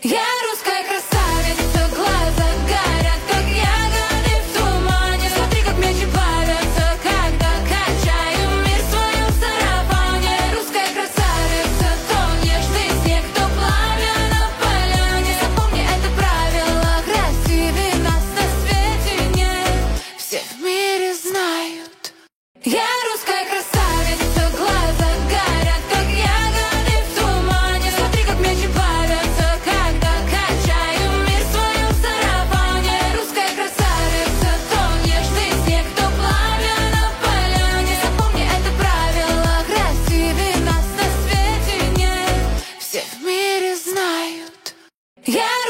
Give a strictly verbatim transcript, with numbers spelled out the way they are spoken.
Я русская красавица, глаза горят, как ягоды в тумане. Смотри, как мечи плавятся, когда качаю мир в своем сарафане. Русская красавица, то нежный снег, то пламя на поляне. Запомни это правило, красивее нас на свете нет. Все в мире знают. Я русская красавица, глаза горят, как ягоды в тумане. Смотри, как мечи плавятся, когда качаю мир в своем сарафане. Русская красавица, то нежный снег, то пламя на поляне. Запомни это правило, красивее нас на свете нет. Все в мире знают. Я